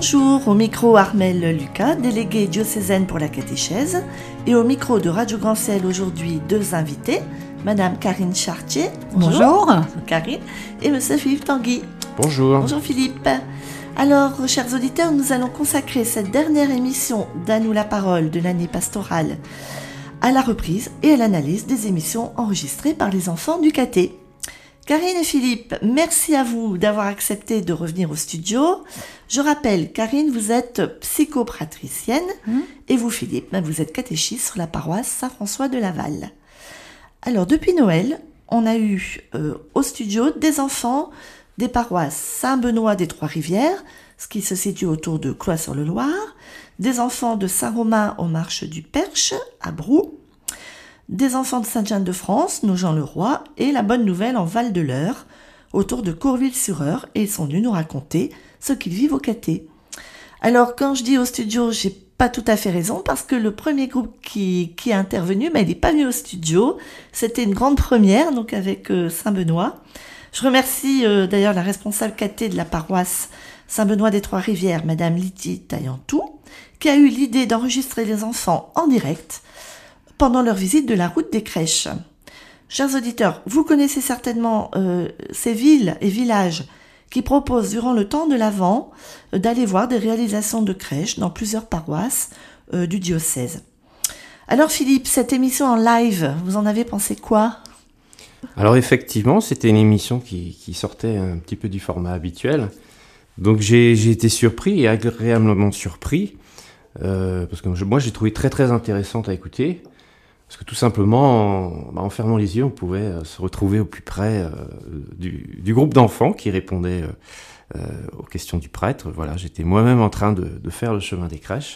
Bonjour, au micro Armelle Lucas, déléguée diocésaine pour la catéchèse, et au micro de Radio Grand Ciel aujourd'hui 2 invités, Madame Karine Chartier. Bonjour. Karine, et Monsieur Philippe Tanguy. Bonjour. Bonjour Philippe. Alors, chers auditeurs, nous allons consacrer cette dernière émission d'À nous la parole de l'année pastorale à la reprise et à l'analyse des émissions enregistrées par les enfants du caté. Karine et Philippe, merci à vous d'avoir accepté de revenir au studio. Je rappelle, Karine, vous êtes psychopratricienne et vous, Philippe, vous êtes catéchiste sur la paroisse Saint-François de Laval. Alors, depuis Noël, on a eu au studio des enfants des paroisses Saint-Benoît des Trois-Rivières, ce qui se situe autour de Cloît-sur-le-Loir, des enfants de Saint-Romain aux Marches du Perche, à Brou, des enfants de Sainte-Jeanne-de-France, Nogent-le-Roi, et la Bonne Nouvelle en Val-de-l'Eure, autour de Courville-sur-Eure, et ils sont venus nous raconter ce qu'ils vivent au caté. Alors, quand je dis au studio, j'ai pas tout à fait raison, parce que le premier groupe qui est intervenu, il n'est pas venu au studio. C'était une grande première, donc avec Saint-Benoît. Je remercie d'ailleurs la responsable caté de la paroisse Saint-Benoît des Trois-Rivières, Madame Lydie Taillantou, qui a eu l'idée d'enregistrer les enfants en direct pendant leur visite de la route des crèches. Chers auditeurs, vous connaissez certainement ces villes et villages qui proposent durant le temps de l'Avent d'aller voir des réalisations de crèches dans plusieurs paroisses du diocèse. Alors Philippe, cette émission en live, vous en avez pensé quoi ? Alors effectivement, c'était une émission qui sortait un petit peu du format habituel. Donc j'ai été surpris et agréablement surpris, parce que moi j'ai trouvé très très intéressante à écouter. Parce que tout simplement, en fermant les yeux, on pouvait se retrouver au plus près du groupe d'enfants qui répondait aux questions du prêtre. Voilà, j'étais moi-même en train de faire le chemin des crèches.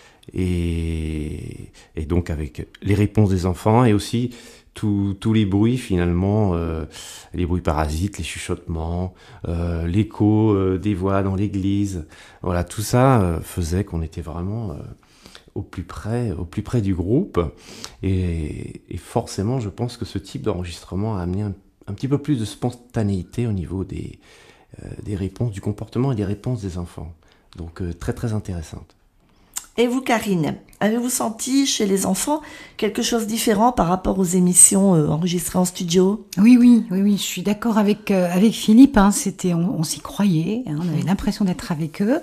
Et donc avec les réponses des enfants et aussi tous les bruits finalement, les bruits parasites, les chuchotements, l'écho des voix dans l'église. Voilà, tout ça faisait qu'on était vraiment au plus près du groupe, et forcément je pense que ce type d'enregistrement a amené un petit peu plus de spontanéité au niveau des réponses, du comportement et des réponses des enfants, donc très très intéressante. Et vous Karine, avez-vous senti chez les enfants quelque chose de différent par rapport aux émissions enregistrées en studio ? Oui, je suis d'accord avec Philippe, on s'y croyait, on avait l'impression d'être avec eux.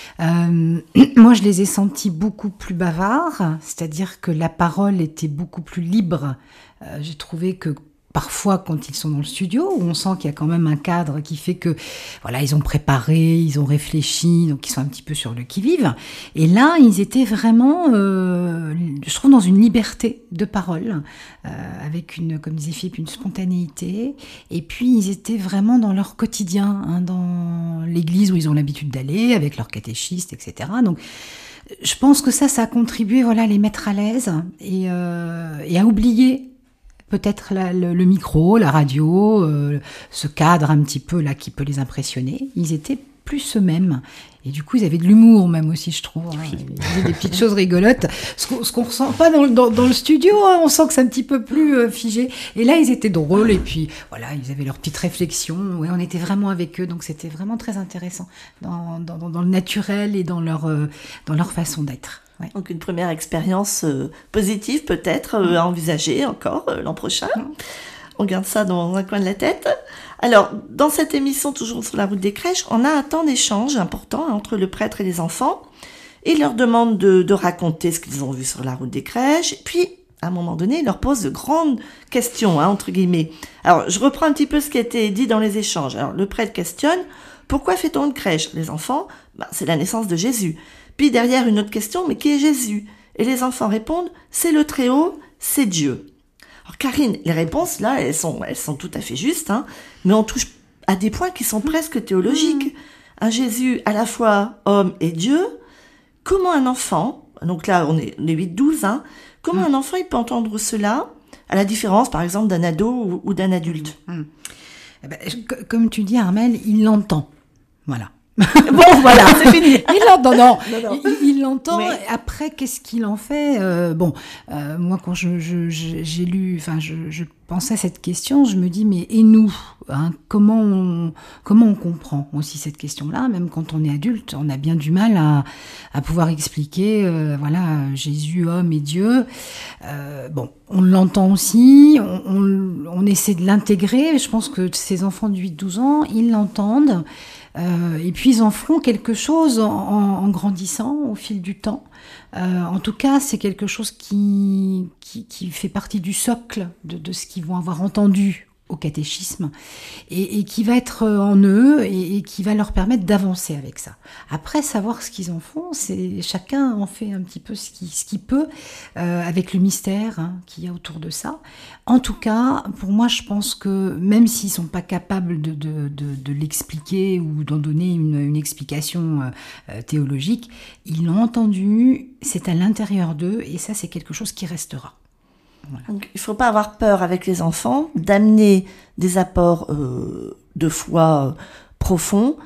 Moi, je les ai sentis beaucoup plus bavards, c'est-à-dire que la parole était beaucoup plus libre. J'ai trouvé que parfois, quand ils sont dans le studio, où on sent qu'il y a quand même un cadre qui fait que, voilà, ils ont préparé, ils ont réfléchi, donc ils sont un petit peu sur le qui-vive. Et là, ils étaient vraiment, je trouve, dans une liberté de parole, avec comme disait Philippe, une spontanéité. Et puis, ils étaient vraiment dans leur quotidien, dans l'église où ils ont l'habitude d'aller, avec leurs catéchistes, etc. Donc, je pense que ça a contribué, à les mettre à l'aise et à oublier peut-être le micro, la radio, ce cadre un petit peu là qui peut les impressionner. Ils étaient plus eux-mêmes. Et du coup, ils avaient de l'humour même aussi, je trouve. Ils disaient des petites choses rigolotes. Ce qu'on ressent pas dans le studio, on sent que c'est un petit peu plus figé. Et là, ils étaient drôles. Et puis, voilà, ils avaient leurs petites réflexions. Ouais, on était vraiment avec eux. Donc, c'était vraiment très intéressant dans le naturel et dans leur façon d'être. Ouais. Donc une première expérience positive peut-être à envisager encore l'an prochain. On garde ça dans un coin de la tête. Alors, dans cette émission, toujours sur la route des crèches, on a un temps d'échange important entre le prêtre et les enfants. Il leur demande de raconter ce qu'ils ont vu sur la route des crèches. Et puis, à un moment donné, il leur pose de grandes questions, entre guillemets. Alors, je reprends un petit peu ce qui a été dit dans les échanges. Alors, le prêtre questionne, pourquoi fait-on une crèche ? Les enfants, c'est la naissance de Jésus. Puis derrière, une autre question, mais qui est Jésus ? Et les enfants répondent, c'est le Très-Haut, c'est Dieu. Alors Karine, les réponses, là, elles sont tout à fait justes, mais on touche à des points qui sont presque théologiques. Un Jésus à la fois homme et Dieu. Comment un enfant, donc là, on est les 8-12, comment un enfant, il peut entendre cela, à la différence, par exemple, d'un ado ou d'un adulte ? Comme tu dis, Armelle, il l'entend. Voilà. Bon, voilà, c'est fini. Il l'entend, non. Non. Il l'entend. Oui. Après, qu'est-ce qu'il en fait? Moi, quand j'ai lu, enfin, je pensais à cette question, je me dis, mais et nous, hein, comment on comprend aussi cette question-là? Même quand on est adulte, on a bien du mal à pouvoir expliquer, voilà, Jésus, homme et Dieu. On l'entend aussi, on essaie de l'intégrer. Je pense que ces enfants de 8-12 ans, ils l'entendent. Et puis ils en feront quelque chose en grandissant au fil du temps. En tout cas, c'est quelque chose qui fait partie du socle de ce qu'ils vont avoir entendu au catéchisme et qui va être en eux et qui va leur permettre d'avancer avec ça. Après, savoir ce qu'ils en font, c'est chacun en fait un petit peu ce qu'il peut avec le mystère qu'il y a autour de ça. En tout cas, pour moi, je pense que même s'ils sont pas capables de l'expliquer ou d'en donner une explication théologique, ils l'ont entendu, c'est à l'intérieur d'eux et ça, c'est quelque chose qui restera. Voilà. Donc, il ne faut pas avoir peur avec les enfants d'amener des apports de foi profonds.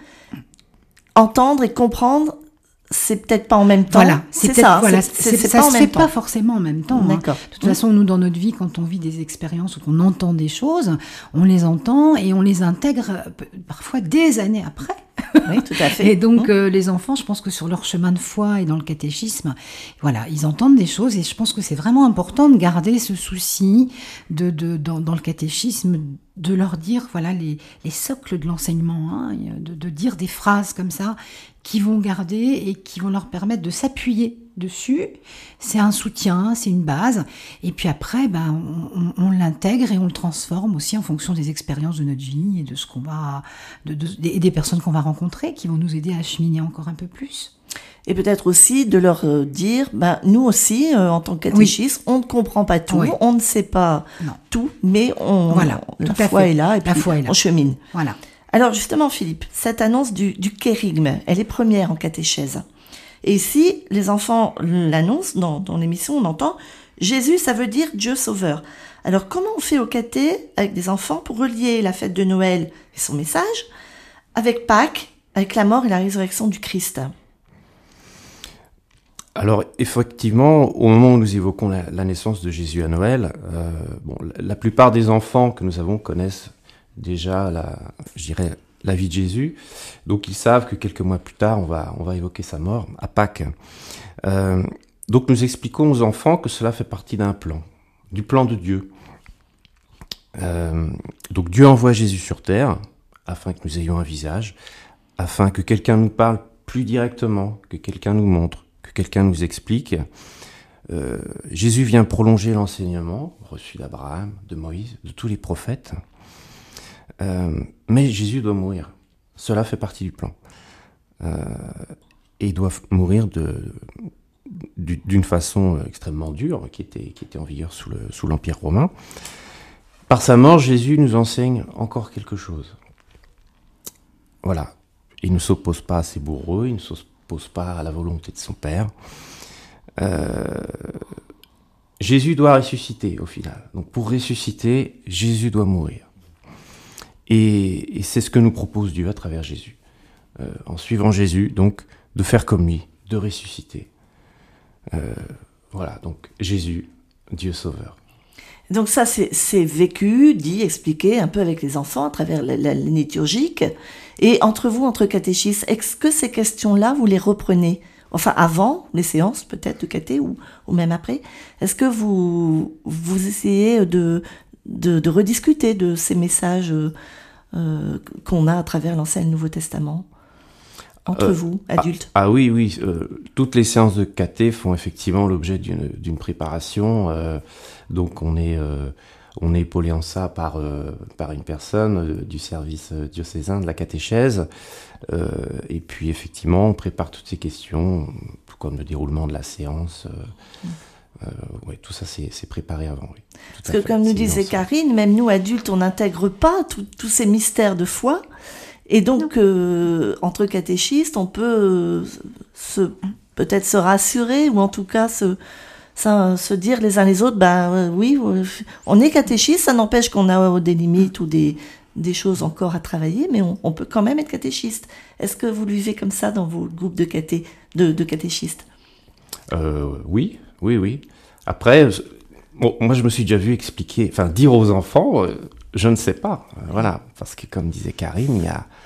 Entendre et comprendre, c'est peut-être pas en même temps. Voilà, c'est ça. Voilà, c'est ça pas en se même fait temps. pas forcément en même temps. D'accord. De toute façon, nous, dans notre vie, quand on vit des expériences ou qu'on entend des choses, on les entend et on les intègre parfois des années après. Oui, tout à fait. Et donc, les enfants, je pense que sur leur chemin de foi et dans le catéchisme, ils entendent des choses et je pense que c'est vraiment important de garder ce souci dans le catéchisme, de leur dire, voilà, les socles de l'enseignement, de dire des phrases comme ça qui vont garder et qui vont leur permettre de s'appuyer dessus. C'est un soutien, c'est une base. Et puis après, on l'intègre et on le transforme aussi en fonction des expériences de notre vie et de ce qu'on va, et des personnes qu'on va rencontrer qui vont nous aider à cheminer encore un peu plus. Et peut-être aussi de leur dire, nous aussi, en tant que catéchistes, on ne comprend pas tout, on ne sait pas tout, mais la foi est là et puis on chemine. Voilà. Alors justement, Philippe, cette annonce du kérygme, elle est première en catéchèse. Et ici, les enfants l'annoncent, dans l'émission, on entend « Jésus, ça veut dire Dieu sauveur ». Alors comment on fait au caté avec des enfants pour relier la fête de Noël et son message avec Pâques, avec la mort et la résurrection du Christ ? Alors effectivement, au moment où nous évoquons la naissance de Jésus à Noël, la plupart des enfants que nous avons connaissent déjà la vie de Jésus, donc ils savent que quelques mois plus tard, on va évoquer sa mort à Pâques. Donc nous expliquons aux enfants que cela fait partie d'un plan, du plan de Dieu. Donc Dieu envoie Jésus sur terre afin que nous ayons un visage, afin que quelqu'un nous parle plus directement, que quelqu'un nous montre, que quelqu'un nous explique. Jésus vient prolonger l'enseignement reçu d'Abraham, de Moïse, de tous les prophètes. Mais Jésus doit mourir. Cela fait partie du plan. Et il doit mourir d'une façon extrêmement dure, qui était en vigueur sous l'Empire romain. Par sa mort, Jésus nous enseigne encore quelque chose. Voilà. Il ne s'oppose pas à ses bourreaux, il ne s'oppose pas à la volonté de son Père. Jésus doit ressusciter au final. Donc pour ressusciter, Jésus doit mourir. Et c'est ce que nous propose Dieu à travers Jésus. En suivant Jésus, donc, de faire comme lui, de ressusciter. Voilà, donc Jésus, Dieu sauveur. Donc ça, c'est vécu, dit, expliqué un peu avec les enfants à travers la liturgique. Et entre vous, entre catéchistes, est-ce que ces questions-là, vous les reprenez ? Enfin, avant les séances, peut-être, de caté, ou même après. Est-ce que vous essayez de rediscuter de ces messages qu'on a à travers l'Ancien et le Nouveau Testament entre vous, adultes? Oui. Toutes les séances de caté font effectivement l'objet d'une préparation. Donc on est épaulé en ça par une personne du service diocésain de la catéchèse. Et puis effectivement, on prépare toutes ces questions, tout comme le déroulement de la séance. Tout ça, c'est préparé avant. Oui. Parce que comme nous disait Karine, même nous, adultes, on n'intègre pas tous ces mystères de foi. Et donc, entre catéchistes, on peut peut-être se rassurer, ou en tout cas se dire les uns les autres, oui, on est catéchistes, ça n'empêche qu'on a des limites ou des des choses encore à travailler, mais on peut quand même être catéchiste. Est-ce que vous le vivez comme ça dans vos groupes de catéchistes? Oui. Après, moi je me suis déjà vu dire aux enfants, je ne sais pas, voilà, parce que comme disait Karine,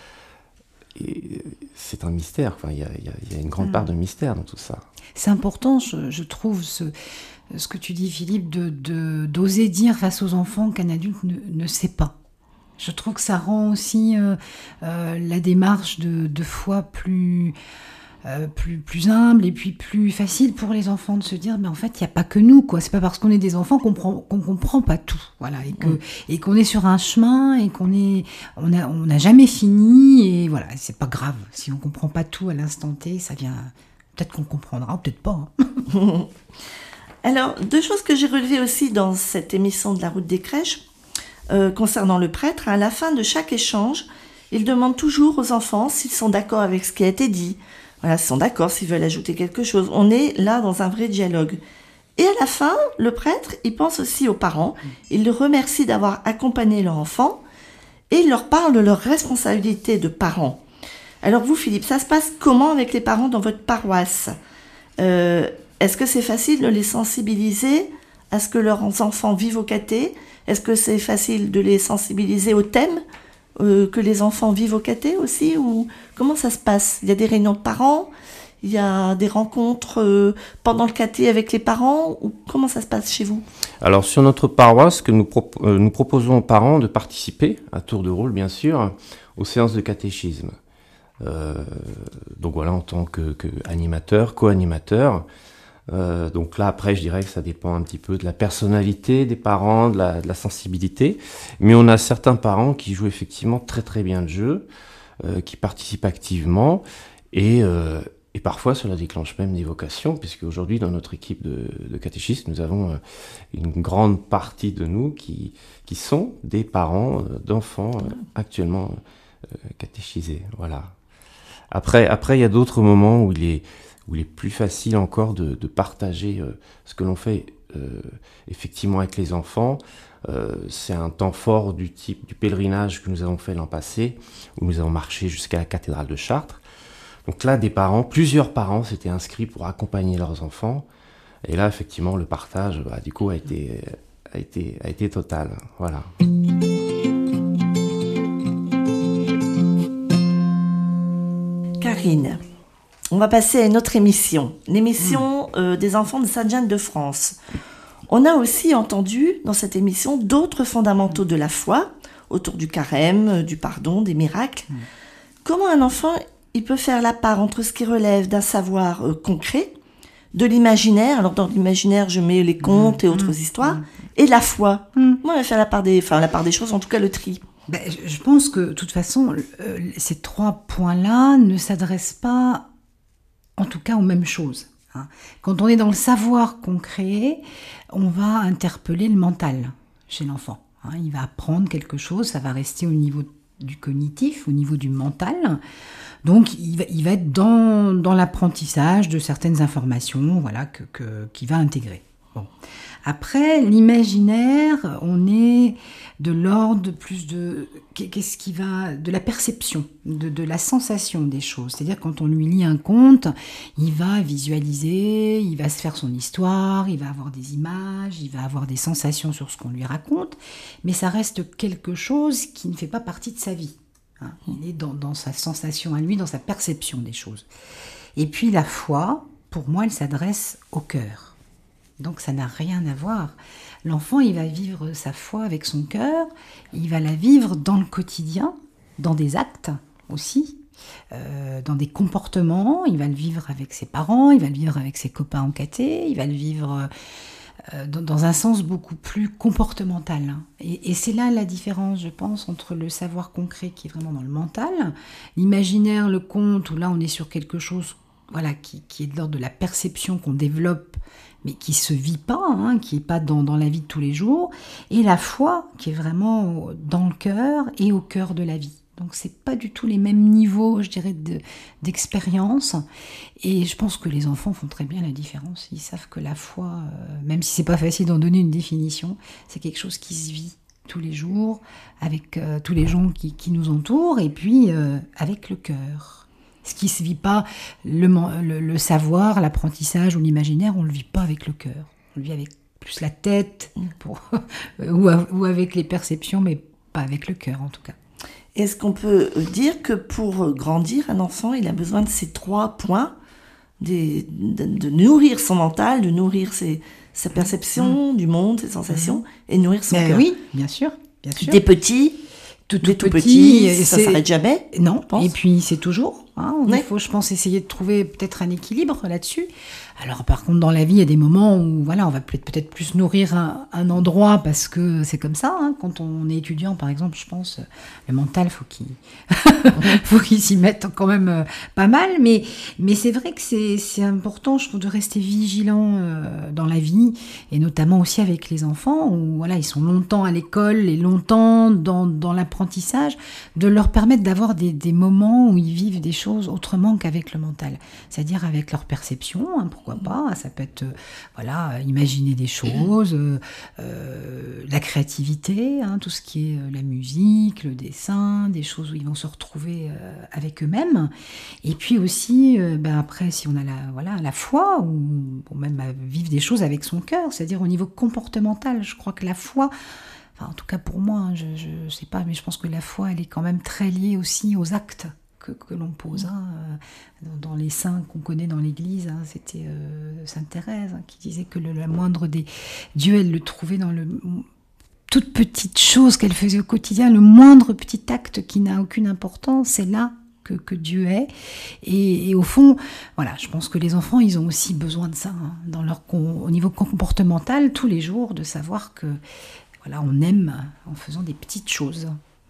c'est un mystère, il y a une grande part de mystère dans tout ça. C'est important, je trouve, ce que tu dis, Philippe, d'oser dire face aux enfants qu'un adulte ne sait pas. Je trouve que ça rend aussi la démarche de foi plus humble et puis plus facile pour les enfants de se dire, mais en fait, il n'y a pas que nous, quoi. C'est pas parce qu'on est des enfants qu'on comprend pas tout, voilà, et qu'on est sur un chemin et on n'a jamais fini, et voilà, c'est pas grave si on comprend pas tout à l'instant T, ça vient, peut-être qu'on comprendra, peut-être pas. Hein. Alors, 2 choses que j'ai relevées aussi dans cette émission de la route des crèches, concernant le prêtre, à la fin de chaque échange, il demande toujours aux enfants s'ils sont d'accord avec ce qui a été dit. Voilà, s'ils sont d'accord, s'ils veulent ajouter quelque chose. On est là dans un vrai dialogue. Et à la fin, le prêtre, il pense aussi aux parents. Il les remercie d'avoir accompagné leur enfant et il leur parle de leur responsabilité de parents. Alors vous, Philippe, ça se passe comment avec les parents dans votre paroisse ? Est-ce que c'est facile de les sensibiliser à ce que leurs enfants vivent au caté ? Est-ce que c'est facile de les sensibiliser au thème que les enfants vivent au caté aussi, ou comment ça se passe ? Il y a des réunions de parents, il y a des rencontres pendant le caté avec les parents, ou comment ça se passe chez vous ? Alors sur notre paroisse, nous proposons aux parents de participer, à tour de rôle bien sûr, aux séances de catéchisme. Donc voilà, en tant que animateur, co-animateur. Donc là après je dirais que ça dépend un petit peu de la personnalité des parents, de la sensibilité, mais on a certains parents qui jouent effectivement très très bien le jeu, qui participent activement et parfois cela déclenche même des vocations, puisque aujourd'hui dans notre équipe de catéchistes nous avons une grande partie de nous qui sont des parents d'enfants actuellement catéchisés. Voilà. Après il y a d'autres moments où il est plus facile encore de partager ce que l'on fait effectivement avec les enfants. C'est un temps fort du type du pèlerinage que nous avons fait l'an passé, où nous avons marché jusqu'à la cathédrale de Chartres. Donc là, plusieurs parents s'étaient inscrits pour accompagner leurs enfants. Et là, effectivement, le partage, du coup, a été total. Voilà. Karine, on va passer à une autre émission, l'émission des enfants de Sainte-Jeanne de France. On a aussi entendu dans cette émission d'autres fondamentaux de la foi, autour du carême, du pardon, des miracles. Comment un enfant il peut faire la part entre ce qui relève d'un savoir concret, de l'imaginaire, alors dans l'imaginaire je mets les contes et autres histoires, et la foi. Moi, il va faire la part des choses, en tout cas le tri. Je pense que de toute façon, ces 3 points-là ne s'adressent pas, en tout cas, aux mêmes choses. Quand on est dans le savoir concret, on va interpeller le mental chez l'enfant. Il va apprendre quelque chose, ça va rester au niveau du cognitif, au niveau du mental. Donc, il va être dans l'apprentissage de certaines informations, voilà, qu'il va intégrer. Bon. Après, l'imaginaire, on est de l'ordre plus de la perception, de la sensation des choses. C'est-à-dire quand on lui lit un conte, il va visualiser, il va se faire son histoire, il va avoir des images, il va avoir des sensations sur ce qu'on lui raconte, mais ça reste quelque chose qui ne fait pas partie de sa vie. Il est dans sa sensation à lui, dans sa perception des choses. Et puis la foi, pour moi, elle s'adresse au cœur. Donc ça n'a rien à voir. L'enfant, il va vivre sa foi avec son cœur, il va la vivre dans le quotidien, dans des actes aussi, dans des comportements, il va le vivre avec ses parents, il va le vivre avec ses copains en caté, il va le vivre dans un sens beaucoup plus comportemental. Et c'est là la différence, je pense, entre le savoir concret qui est vraiment dans le mental, l'imaginaire, le conte, où là on est sur quelque chose qui est de l'ordre de la perception qu'on développe, mais qui ne se vit pas, qui n'est pas dans la vie de tous les jours, et la foi qui est vraiment dans le cœur et au cœur de la vie. Donc ce n'est pas du tout les mêmes niveaux, je dirais, d'expérience. Et je pense que les enfants font très bien la différence. Ils savent que la foi, même si ce n'est pas facile d'en donner une définition, c'est quelque chose qui se vit. tous les jours, avec tous les gens qui nous entourent, et puis avec le cœur. Ce qui ne se vit pas, le savoir, l'apprentissage ou l'imaginaire, on ne le vit pas avec le cœur. On le vit avec plus la tête, ou avec les perceptions, mais pas avec le cœur en tout cas. Est-ce qu'on peut dire que pour grandir, un enfant, il a besoin de ces 3 points, de nourrir son mental, de nourrir sa perception du monde, ses sensations, et de nourrir son cœur? Oui, bien sûr. Des petits, tout petits, ça s'arrête jamais? Non, et puis c'est toujours. Il faut, je pense, essayer de trouver peut-être un équilibre là-dessus. Alors par contre, dans la vie, il y a des moments où on va peut-être plus nourrir un endroit parce que c'est comme ça. Quand on est étudiant, par exemple, je pense, le mental, faut qu'il s'y mette quand même pas mal. Mais c'est vrai que c'est important, je trouve, de rester vigilant dans la vie, et notamment aussi avec les enfants, où ils sont longtemps à l'école et longtemps dans l'apprentissage, de leur permettre d'avoir des moments où ils vivent des choses autrement qu'avec le mental. C'est-à-dire avec leur perception, pourquoi pas, ça peut être imaginer des choses, la créativité, tout ce qui est la musique, le dessin, des choses où ils vont se retrouver avec eux-mêmes. Et puis aussi, après, si on a la foi, ou même à vivre des choses avec son cœur, c'est-à-dire au niveau comportemental, je crois que la foi, en tout cas pour moi, je sais pas, mais je pense que la foi, elle est quand même très liée aussi aux actes que l'on pose. Dans les saints qu'on connaît dans l'Église, c'était Sainte Thérèse qui disait que la moindre des dieux, elle le trouvait dans toute petite chose qu'elle faisait au quotidien, le moindre petit acte qui n'a aucune importance, c'est là que Dieu est. Et au fond, je pense que les enfants, ils ont aussi besoin de ça, au niveau comportemental, tous les jours, de savoir que on aime en faisant des petites choses.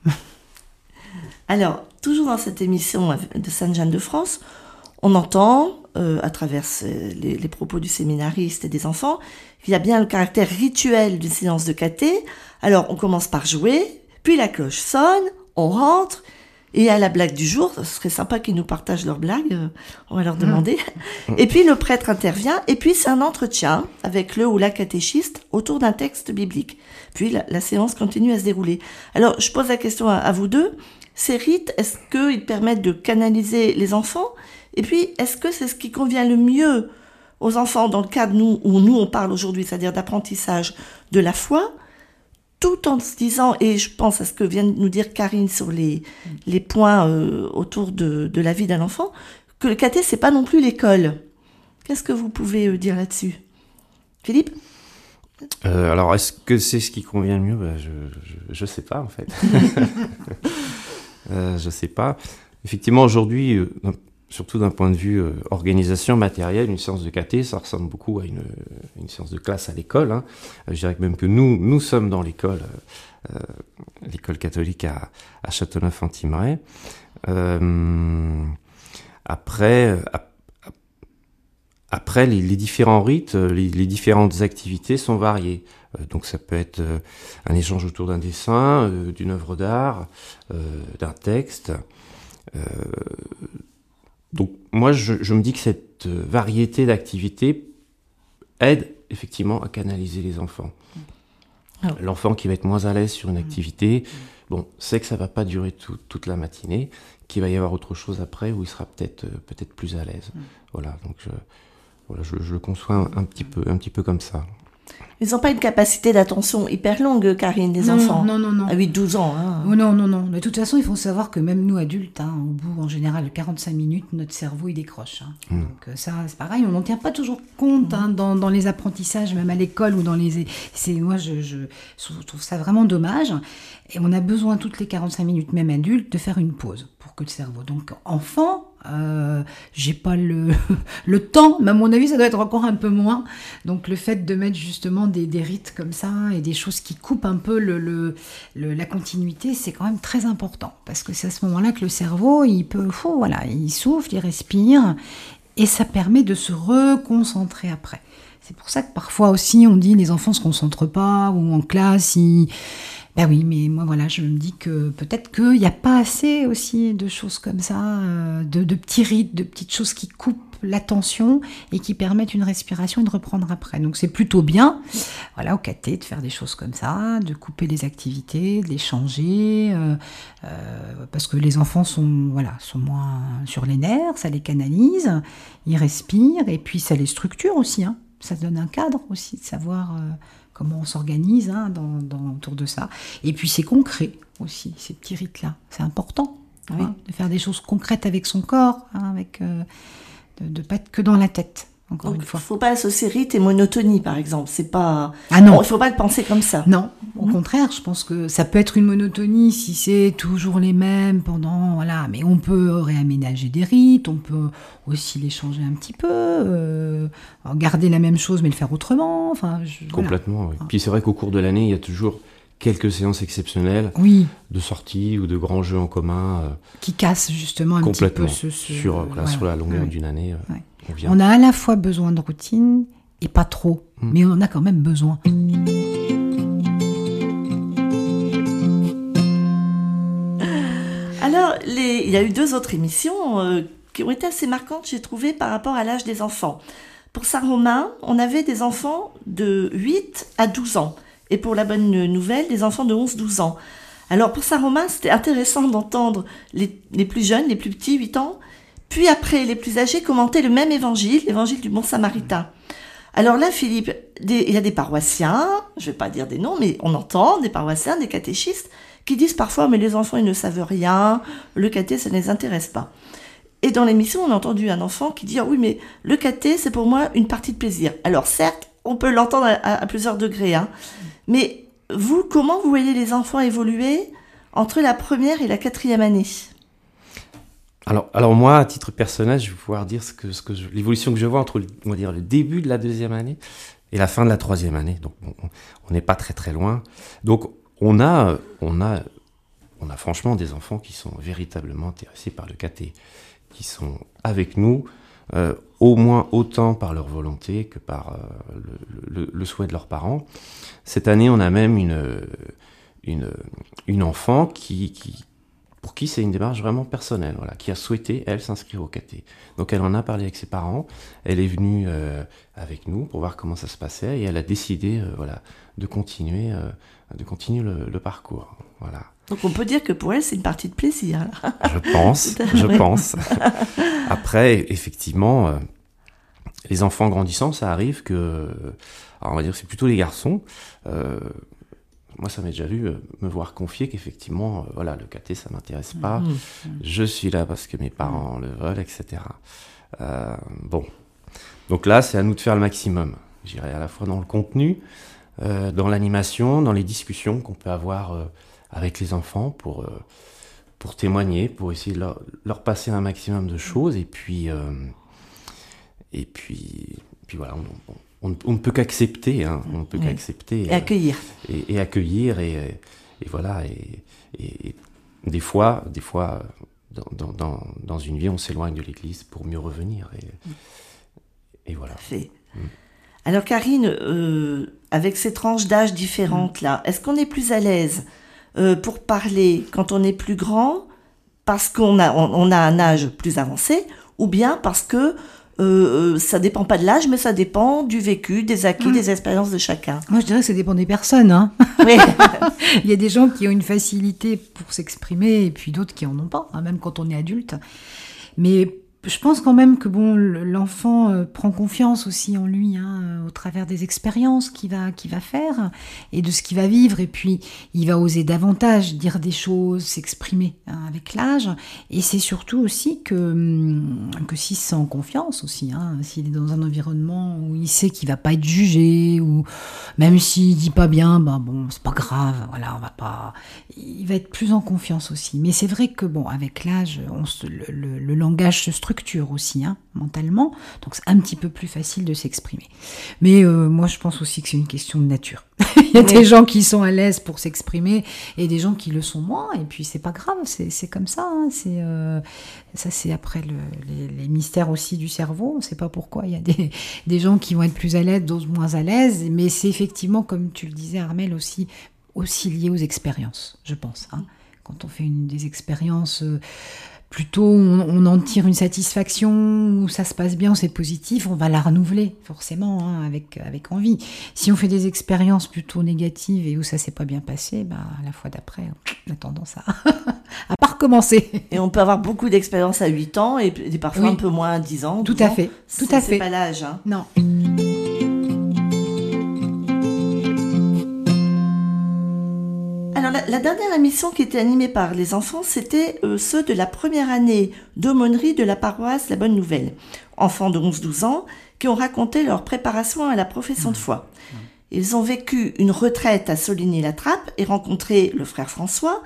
Alors, toujours dans cette émission de Sainte-Jeanne de France, on entend, à travers les propos du séminariste et des enfants, qu'il y a bien le caractère rituel d'une séance de caté. Alors, on commence par jouer, puis la cloche sonne, on rentre, et à la blague du jour, ce serait sympa qu'ils nous partagent leurs blagues, on va leur demander. Et puis le prêtre intervient, et puis c'est un entretien avec le ou la catéchiste autour d'un texte biblique. Puis la séance continue à se dérouler. Alors, je pose la question à vous deux. Ces rites, est-ce qu'ils permettent de canaliser les enfants? Et puis, est-ce que c'est ce qui convient le mieux aux enfants dans le cadre où nous on parle aujourd'hui, c'est-à-dire d'apprentissage de la foi, tout en se disant, et je pense à ce que vient de nous dire Karine sur les points autour de la vie d'un enfant, que le caté, c'est pas non plus l'école. Qu'est-ce que vous pouvez dire là-dessus? Philippe? Alors, est-ce que c'est ce qui convient le mieux? Je sais pas, en fait. Je sais pas. Effectivement, aujourd'hui, surtout d'un point de vue organisation matérielle, une séance de caté, ça ressemble beaucoup à une séance de classe à l'école. Je dirais que même que nous sommes dans l'école catholique à Châteauneuf-en-Thymerais. Après, les différents rites, les différentes activités sont variées. Donc ça peut être un échange autour d'un dessin, d'une œuvre d'art, d'un texte. Donc moi, je me dis que cette variété d'activités aide effectivement à canaliser les enfants. L'enfant qui va être moins à l'aise sur une activité, sait que ça va pas durer toute la matinée, qu'il va y avoir autre chose après où il sera peut-être plus à l'aise. Voilà, donc je le conçois un petit peu comme ça. Ils n'ont pas une capacité d'attention hyper longue, Karine, les enfants. Non. À 8-12 ans. Oh, non. De toute façon, il faut savoir que même nous, adultes, au bout, en général, de 45 minutes, notre cerveau, il décroche. Donc ça, c'est pareil, on n'en tient pas toujours compte dans les apprentissages, même à l'école ou dans les... Moi, je trouve ça vraiment dommage. Et on a besoin, toutes les 45 minutes, même adultes, de faire une pause pour que le cerveau... Donc, enfant... j'ai pas le temps, mais à mon avis ça doit être encore un peu moins, donc le fait de mettre justement des rites comme ça et des choses qui coupent un peu la continuité, c'est quand même très important, parce que c'est à ce moment-là que le cerveau il souffle, il respire, et ça permet de se reconcentrer après. C'est pour ça que parfois aussi on dit les enfants se concentrent pas, ou en classe Ben oui, mais moi je me dis que peut-être qu'il n'y a pas assez aussi de choses comme ça, de petits rites, de petites choses qui coupent l'attention et qui permettent une respiration et de reprendre après. Donc c'est plutôt bien, voilà, au caté, de faire des choses comme ça, de couper les activités, de les changer, parce que les enfants sont moins sur les nerfs, ça les canalise, ils respirent et puis ça les structure aussi, hein. Ça donne un cadre aussi de savoir comment on s'organise autour de ça. Et puis c'est concret aussi, ces petits rites-là, c'est important. Oui. De faire des choses concrètes avec son corps, de pas être que dans la tête, encore une fois. Il ne faut pas associer rite et monotonie, par exemple. C'est pas... Ah non. Il ne faut pas le penser comme ça. Non, au contraire, je pense que ça peut être une monotonie si c'est toujours les mêmes pendant... Voilà, mais on peut réaménager des rites, on peut aussi les changer un petit peu, garder la même chose mais le faire autrement. Complètement, oui. Puis c'est vrai qu'au cours de l'année, il y a toujours... quelques séances exceptionnelles de sortie ou de grands jeux en commun qui cassent justement un petit peu sur la longueur d'une année. On a à la fois besoin de routine et pas trop, mais on en a quand même besoin. Alors, il y a eu 2 autres émissions qui ont été assez marquantes, j'ai trouvé, par rapport à l'âge des enfants. Pour Saint-Romain, on avait des enfants de 8 à 12 ans. Et pour la bonne nouvelle, des enfants de 11-12 ans. Alors pour Saint-Romain, c'était intéressant d'entendre les plus jeunes, les plus petits, 8 ans, puis après les plus âgés commenter le même évangile, l'évangile du bon samaritain. Alors là, Philippe, il y a des paroissiens, je vais pas dire des noms, mais on entend des paroissiens, des catéchistes, qui disent parfois, mais les enfants, ils ne savent rien, le caté, ça ne les intéresse pas. Et dans l'émission, on a entendu un enfant qui dit, ah oui, mais le caté, c'est pour moi une partie de plaisir. Alors certes, on peut l'entendre à plusieurs degrés, hein. Mais vous, comment vous voyez les enfants évoluer entre la première et la 4e année ? Alors moi, à titre personnel, je vais pouvoir dire l'évolution que je vois entre le début de la 2e année et la fin de la 3e année. Donc on n'est pas très très loin. Donc on a franchement des enfants qui sont véritablement intéressés par le caté, qui sont avec nous. Au moins autant par leur volonté que par le souhait de leurs parents. Cette année, on a même une enfant pour qui c'est une démarche vraiment personnelle, qui a souhaité, elle, s'inscrire au caté. Donc elle en a parlé avec ses parents, elle est venue avec nous pour voir comment ça se passait, et elle a décidé de continuer le parcours. Voilà. Donc on peut dire que pour elle, c'est une partie de plaisir. Je pense. Après, effectivement, les enfants grandissant, ça arrive que... Alors on va dire que c'est plutôt les garçons. Moi, ça m'est déjà vu me voir confier qu'effectivement, le caté, ça m'intéresse pas. Je suis là parce que mes parents le veulent, etc. Donc là, c'est à nous de faire le maximum. J'irai à la fois dans le contenu, dans l'animation, dans les discussions qu'on peut avoir... avec les enfants pour témoigner, pour essayer de leur passer un maximum de choses. Et puis voilà, on ne peut qu'accepter. Hein, on ne peut qu'accepter. Et accueillir. Et accueillir. Et voilà. Et des fois dans une vie, on s'éloigne de l'Église pour mieux revenir. Et voilà. Parfait. Alors Karine, avec ces tranches d'âge différentes là, est-ce qu'on est plus à l'aise pour parler quand on est plus grand, parce qu'on a un âge plus avancé, ou bien parce que ça dépend pas de l'âge, mais ça dépend du vécu, des acquis, des expériences de chacun. Moi, je dirais que ça dépend des personnes. Hein. Oui. Il y a des gens qui ont une facilité pour s'exprimer, et puis d'autres qui en ont pas, même quand on est adulte. Mais je pense quand même que l'enfant prend confiance aussi en lui, au travers des expériences qu'il va faire et de ce qu'il va vivre, et puis il va oser davantage dire des choses, s'exprimer avec l'âge. Et c'est surtout aussi que s'il se sent en confiance aussi, s'il est dans un environnement où il sait qu'il va pas être jugé, ou même s'il dit pas bien, c'est pas grave, il va être plus en confiance aussi. Mais c'est vrai que avec l'âge, le langage se structure aussi, mentalement, donc c'est un petit peu plus facile de s'exprimer. Mais moi je pense aussi que c'est une question de nature. Il y a des gens qui sont à l'aise pour s'exprimer et des gens qui le sont moins, et puis c'est pas grave, c'est comme ça, ça c'est après les mystères aussi du cerveau, on sait pas pourquoi il y a des gens qui vont être plus à l'aise, d'autres moins à l'aise, mais c'est effectivement, comme tu le disais Armelle, aussi lié aux expériences, je pense, quand on fait des expériences plutôt on en tire une satisfaction, où ça se passe bien, où c'est positif, on va la renouveler forcément, hein, avec envie. Si on fait des expériences plutôt négatives et où ça s'est pas bien passé, la fois d'après, on a tendance à pas recommencer. Et on peut avoir beaucoup d'expérience à 8 ans et parfois Oui. un peu moins à 10 ans. Tout à fait, tout à C'est fait. pas l'âge. Hein. Non. Alors, la dernière émission qui était animée par les enfants, c'était ceux de la première année d'aumônerie de la paroisse La Bonne Nouvelle. Enfants de 11-12 ans qui ont raconté leur préparation à la profession de foi. Ils ont vécu une retraite à Soligny-la-Trappe et rencontré le frère François.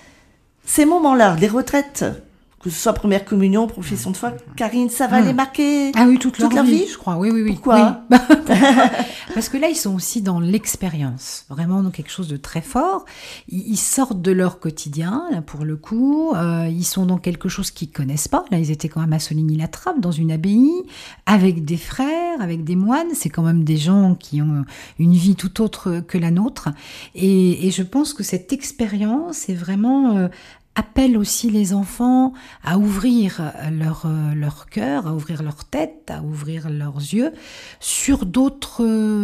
Ces moments-là, les retraites, que ce soit première communion, profession de foi, Karine, ça va les marquer Ah oui, toute leur vie, je crois. Oui. Pourquoi ? Oui. Parce que là, ils sont aussi dans l'expérience, vraiment dans quelque chose de très fort. Ils sortent de leur quotidien, là, pour le coup. Ils sont dans quelque chose qu'ils connaissent pas. Là, ils étaient quand même à Soligny-la-Trappe, dans une abbaye, avec des frères, avec des moines. C'est quand même des gens qui ont une vie tout autre que la nôtre. Et je pense que cette expérience est vraiment... appelle aussi les enfants à ouvrir leur cœur, à ouvrir leur tête, à ouvrir leurs yeux sur d'autres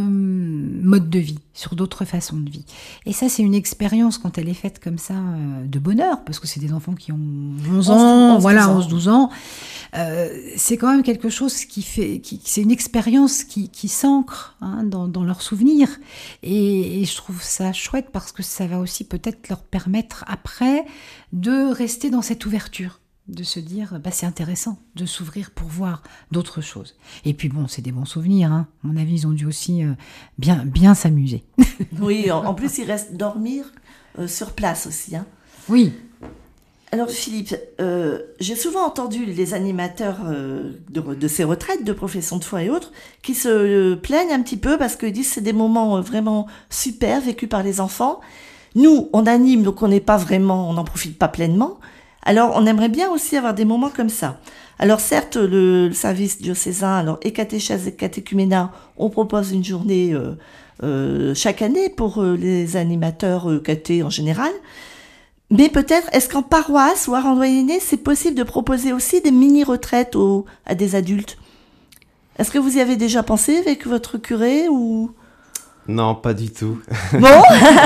modes de vie, sur d'autres façons de vie. Et ça, c'est une expérience, quand elle est faite comme ça, de bonheur, parce que c'est des enfants qui ont 11 ans, 11-12 ans. C'est quand même quelque chose c'est une expérience qui s'ancre, hein, dans leurs souvenirs. Et je trouve ça chouette parce que ça va aussi peut-être leur permettre après de rester dans cette ouverture, de se dire c'est intéressant de s'ouvrir pour voir d'autres choses. Et puis bon, c'est des bons souvenirs, hein. À mon avis, ils ont dû aussi bien s'amuser. Oui, en plus, ils restent dormir sur place aussi. Hein. Oui. Alors Philippe, j'ai souvent entendu les animateurs de ces retraites de profession de foi et autres qui se plaignent un petit peu parce qu'ils disent que c'est des moments vraiment super vécus par les enfants. Nous, on anime, donc on n'en profite pas pleinement. Alors, on aimerait bien aussi avoir des moments comme ça. Alors, certes, le service diocésain, et catéchèse et catéchuménat, on propose une journée chaque année pour les animateurs catés en général. Mais peut-être, est-ce qu'en paroisse ou à Randoyenné, c'est possible de proposer aussi des mini-retraites à des adultes ? Est-ce que vous y avez déjà pensé avec votre curé ou... Non, pas du tout. Bon.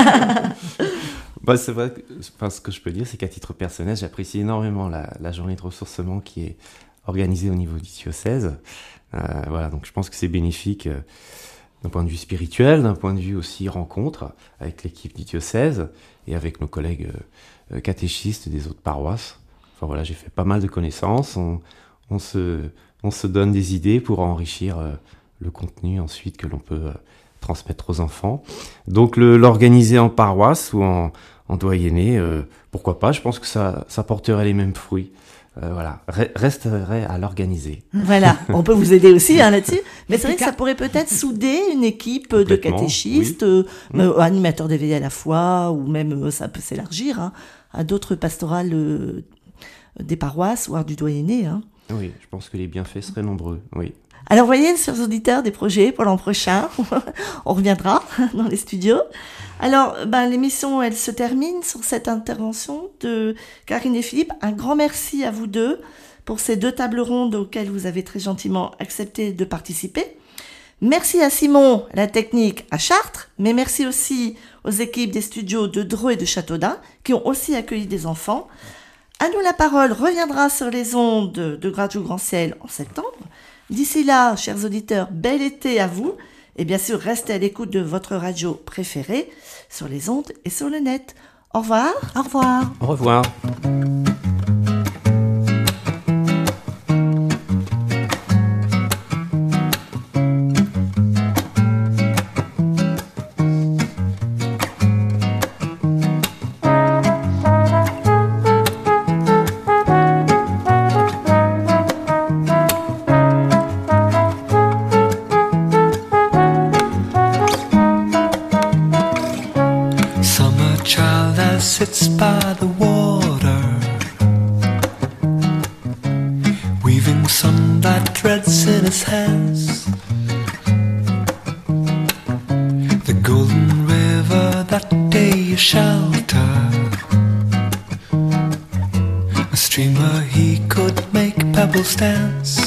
C'est vrai, ce que je peux dire, c'est qu'à titre personnel, j'apprécie énormément la journée de ressourcement qui est organisée au niveau du diocèse. Donc je pense que c'est bénéfique d'un point de vue spirituel, d'un point de vue aussi rencontre avec l'équipe du diocèse et avec nos collègues catéchistes des autres paroisses. J'ai fait pas mal de connaissances. On se donne des idées pour enrichir le contenu ensuite que l'on peut transmettre aux enfants. Donc l'organiser en paroisse ou en doyenné, pourquoi pas, je pense que ça porterait les mêmes fruits. Resterait à l'organiser. Voilà, on peut vous aider aussi là-dessus, mais c'est vrai que ça pourrait peut-être souder une équipe de catéchistes, animateurs d'éveil à la foi, ou même ça peut s'élargir à d'autres pastorales des paroisses ou du doyenné. Hein. Oui, je pense que les bienfaits seraient nombreux, oui. Alors, voyez, chers auditeurs, des projets pour l'an prochain. On reviendra dans les studios. Alors, l'émission, elle se termine sur cette intervention de Karine et Philippe. Un grand merci à vous deux pour ces 2 tables rondes auxquelles vous avez très gentiment accepté de participer. Merci à Simon, la technique à Chartres, mais merci aussi aux équipes des studios de Dreux et de Châteaudun qui ont aussi accueilli des enfants. À nous la parole reviendra sur les ondes de Gradjou Grand Ciel en septembre. D'ici là, chers auditeurs, bel été à vous. Et bien sûr, restez à l'écoute de votre radio préférée sur les ondes et sur le net. Au revoir. Au revoir. Au revoir. Sits by the water, weaving sunlight threads in his hands. The golden river that day is shelter, a streamer he double stance.